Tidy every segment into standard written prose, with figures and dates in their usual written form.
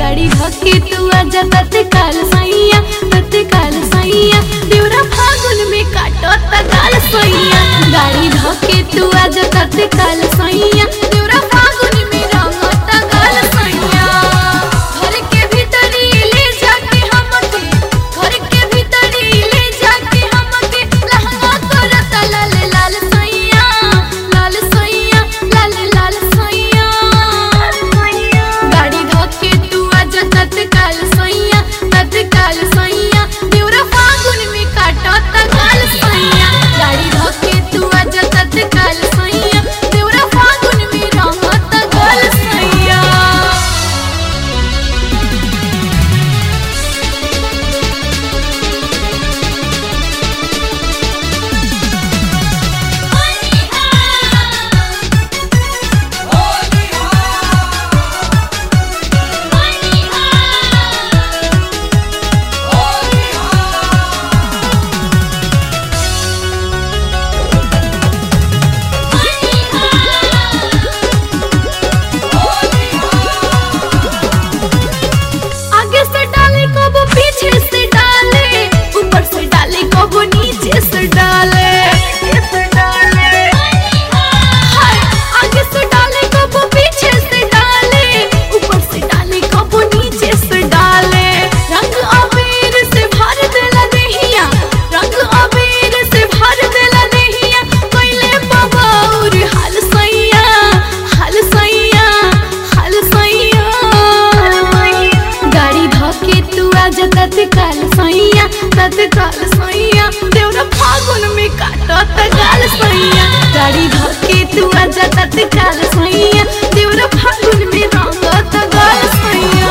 गाड़ी धके तू आजा तत्काल सैया देवरा फागुन में काटो तकाल सैया गाड़ी धके तू आजा तत्काल सैया देवरा फागुन में रंगो तकाल सैया घर के भीतरी ले जाके हमके लहंगा करता लाल लाल सैया गाड़ी धके तू आजा तत्काल सैया देवरा फागुन में काटो तकाल सैया गाड़ी धके तू आजा तत्काल सैया देवरा फागुन में रंगो तकाल सैया आगे से डाले कबो पीछे से डाले ऊपर से डाले कबो नीचे से डाले हाय आगे से डाले कबो पीछे से डाले ऊपर से डाले कबो नीचे से डाले रंग अबीर से भर देला देहिया कइले बबौर हाल सैया गाड़ी धके तू आजा तत्काल सैया देवरा फागुन में काटो तकाल सैया गाड़ी धके तू आजा तत्काल सैया देवरा फागुन में रंगो तकाल सैया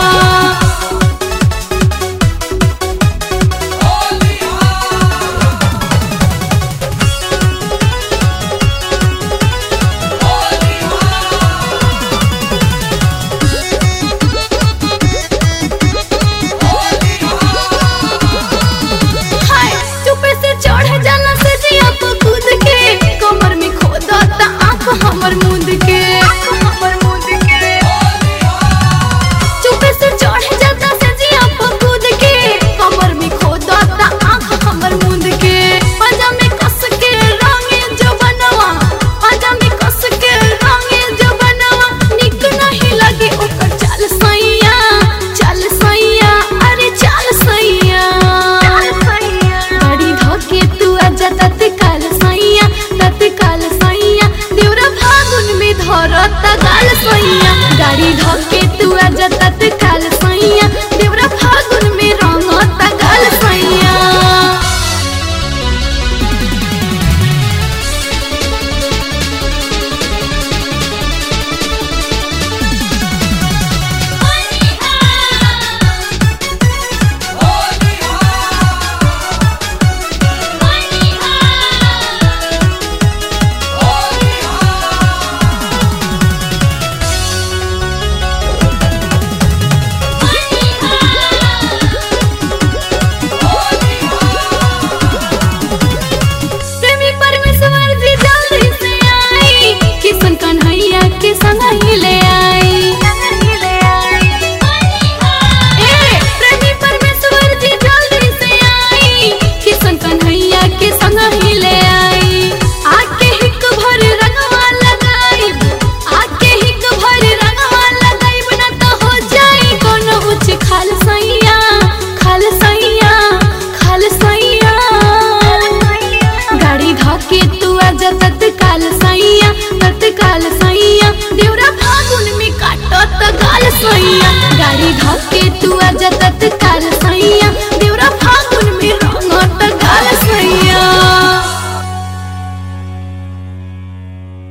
हाय चुपे से चढ़े जाला से जिया को कूद के कमर में खोदा ता आंख हमर मुंद के चुपे से चढ़े जाता से जिया को कूद के कमर में खोदा ता आंख हमर मुंद के पाजा में कस के रंगे जो बनवा निक नहीं लगे ओकर चाल सैया अरे चाल सैया गाड़ी धके तू आजा तत्काल सैया देवरा फागुन में धरो तकाल सैया गाड़ी धके तू आजा तत्काल सैया देवरा फागुन में रंगो तकाल सैया प्रेमी परमेश्वर जी जल्दी से आई किशन कन्हैया के संग ही ले आई प्रेमी परमेश्वर जी जल्दी से आई किशन कन्हैया के संग ही ले आई आके हिक भर रंगवा लगाई ना तो हो जाई कोनो उच खाल सैया गाड़ी धके तू आजा तत्काल सैया देवरा फागुन में काटो तकाल सैया गाड़ी धके तू आजा